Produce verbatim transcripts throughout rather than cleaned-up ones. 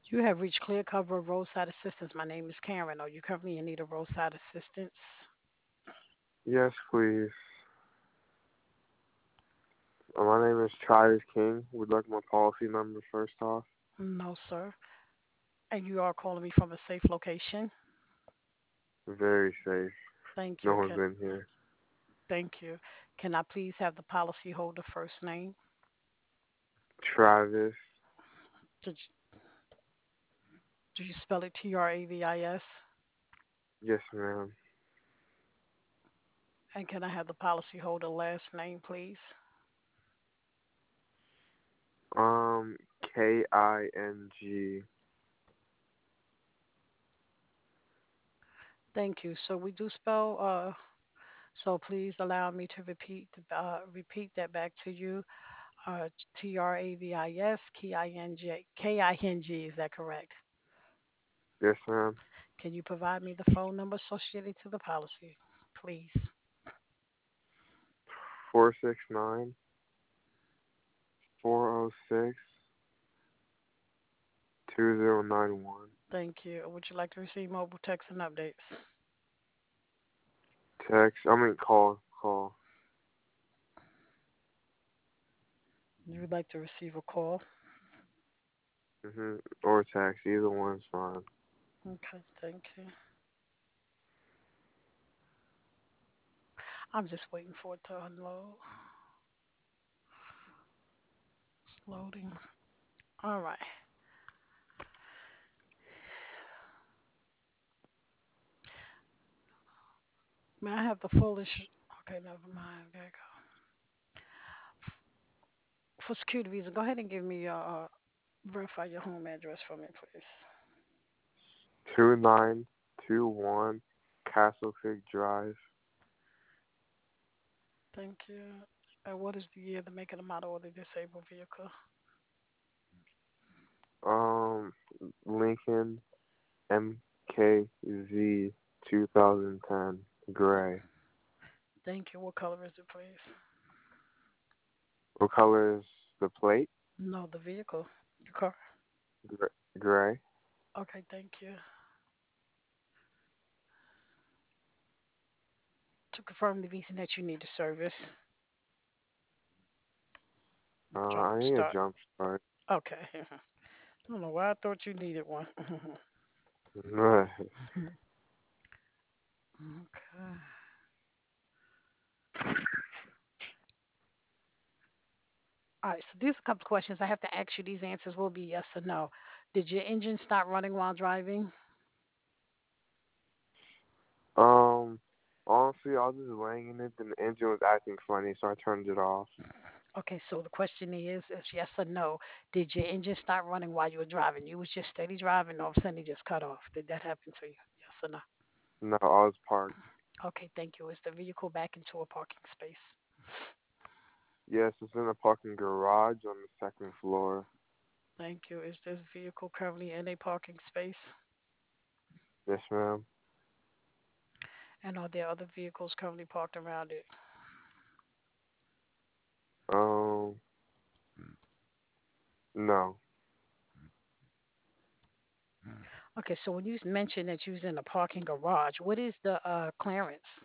You have reached Clear Cover Roadside Assistance. My name is Karen. Are you currently in need of roadside assistance? Yes, please. Uh, my name is Travis King. Would like my policy number first off. No, sir. And you are calling me from a safe location? Very safe. Thank No you. one's Can in here. thank you. Can I please have the policyholder first name? Travis. Did you, did you spell it T R A V I S? Yes, ma'am. And can I have the policyholder last name, please? Um, K I N G. Thank you. So we do spell uh so please allow me to repeat the- uh repeat that back to you. Uh T R A V I S K I N G K I N G, is that correct? Yes, ma'am. Can you provide me the phone number associated to the policy, please? Four six nine four zero six two zero nine one. Thank you. Would you like to receive mobile text and updates? Text. I mean, call. Call. You would like to receive a call? Mhm. Or text. Either one's fine. Okay, thank you. I'm just waiting for it to unload. It's loading. All right. May I have the full issue? Okay, never mind. There you go. For security reasons, go ahead and give me your uh, verify your home address for me, please. Two nine two one Castle Creek Drive. Thank you. And what is the year, the make, and the model of the disabled vehicle? Um, Lincoln M K Z twenty ten gray. Thank you. What color is it, please? What color is the plate? No, the vehicle. Your car. Gr- Gray. Okay, thank you. To confirm the reason that you need the service. Uh, Jump I need a start. jump start. Okay. I don't know why I thought you needed one. Okay. All right, so these are a couple of questions. I have to ask you. These answers will be yes or no. Did your engine stop running while driving? um, honestly, I was just laying in it, and the engine was acting funny, so I turned it off. Okay, so the question is, is yes or no. Did your engine stop running while you were driving? You was just steady driving, all of a sudden it just cut off. Did that happen to you? Yes or no? No, I was parked. Okay, thank you. Is the vehicle back into a parking space? Yes, it's in a parking garage on the second floor. Thank you. Is this vehicle currently in a parking space? Yes, ma'am. And are there other vehicles currently parked around it? Um, no. Okay, so when you mentioned that you was in a parking garage, what is the uh, clearance?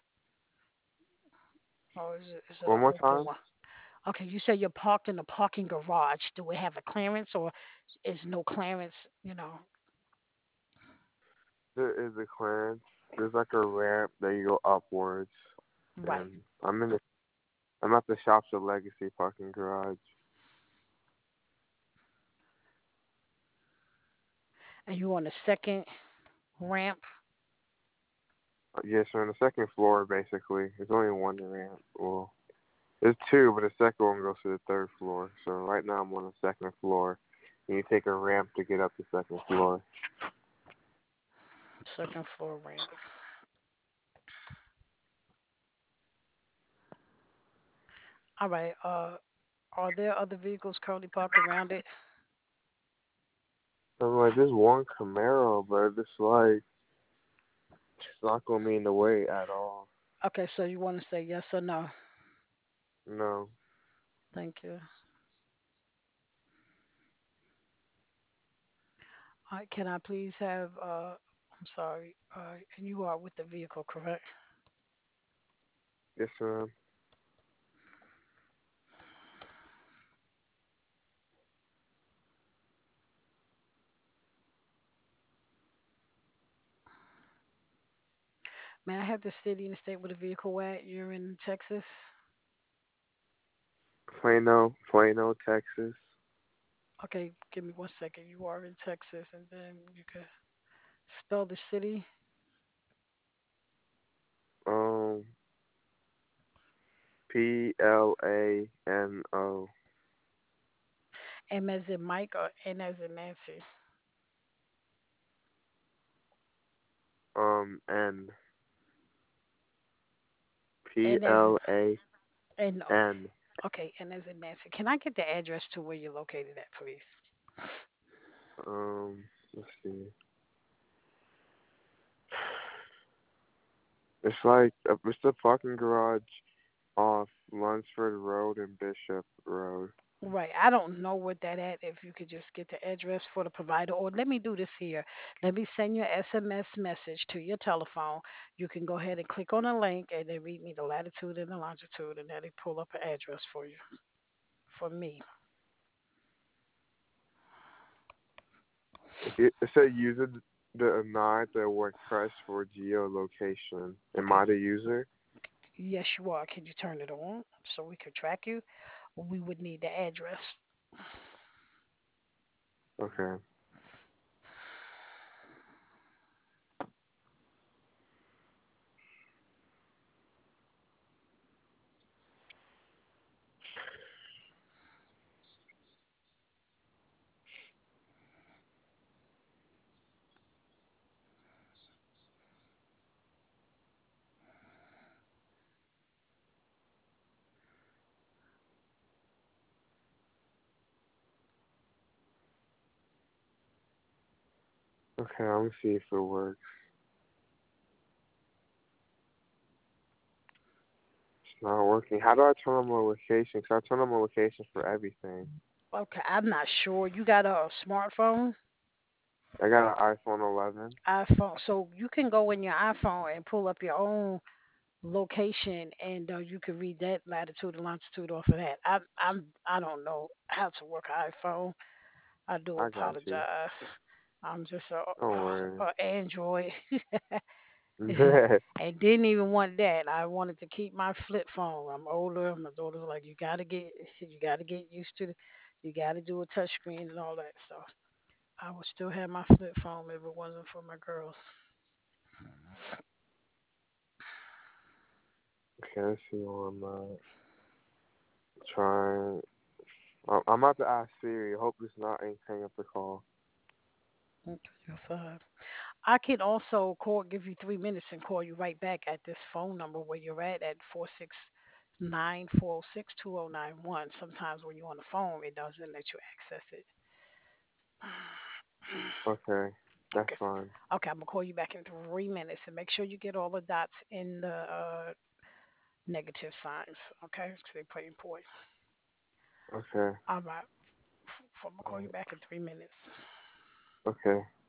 Or is it, is it an One more open time. one? Okay, you said you're parked in a parking garage. Do it have a clearance or is no clearance? You know, There is a clearance. There's like a ramp that you go upwards, right. and I'm in the I'm at the Shops of Legacy parking garage. And you on the second ramp. Uh, Yes, we're on the second floor basically. There's only one ramp. Well, there's two, but the second one goes to the third floor. So right now I'm on the second floor, and you take a ramp to get up the second floor. Second floor ramp. All right. Uh, are there other vehicles currently parked around it? I'm like, there's one Camaro, but it's like it's not gonna be in the way at all. Okay, so you want to say yes or no? No. Thank you. Uh, can I please have, uh, I'm sorry, uh, and you are with the vehicle, correct? Yes, ma'am. May I have the city and the state where the vehicle at? You're in Texas? Plano, Plano, Texas. Okay, give me one second. You are in Texas, and then you can spell the city. Um, P L A N O. M as in Mike or N as in Nancy? Um, N. P N as in L A N O. N. Okay, N as in Nancy. Can I get the address to where you're located at, please? Um, let's see. It's like uh, it's the parking garage off Lunsford Road and Bishop Road. Right. I don't know what that at. If you could just get the address for the provider, or let me do this here. Let me send you an S M S message to your telephone. You can go ahead and click on a link and then read me the latitude and the longitude, and that'll pull up an address for you, for me. It, it said user the not the WordPress for geolocation. Am Okay. I the user? Yes, you are. Can you turn it on so we can track you? We would need the address. Okay. Okay, I'm gonna see if it works. It's not working. How do I turn on my location? Cause I turn on my location for everything. Okay, I'm not sure. You got a smartphone? I got an iPhone eleven. iPhone. So you can go in your iPhone and pull up your own location, and uh, you can read that latitude and longitude off of that. I I'm I don't know how to work an iPhone. I do I got you. apologize. I'm just Don't a, worry. a Android, and didn't even want that. I wanted to keep my flip phone. I'm older. My daughter's like, you gotta get you gotta get used to the, you gotta do a touch screen and all that. So I would still have my flip phone if it wasn't for my girls. Okay, let's see where I'm at. Trying. I- I'm about to ask Siri. Hope it's not ain't hang up the call. Okay, you're fine. I can also call, give you three minutes and call you right back at this phone number where you're at at four six nine four six two zero nine one. Sometimes when you're on the phone, it doesn't let you access it. Okay, that's Okay. fine. Okay, I'm gonna call you back in three minutes and make sure you get all the dots in the uh, negative signs. Okay, because they play important. Okay. All right. I'm gonna call you Uh, back in three minutes. okay.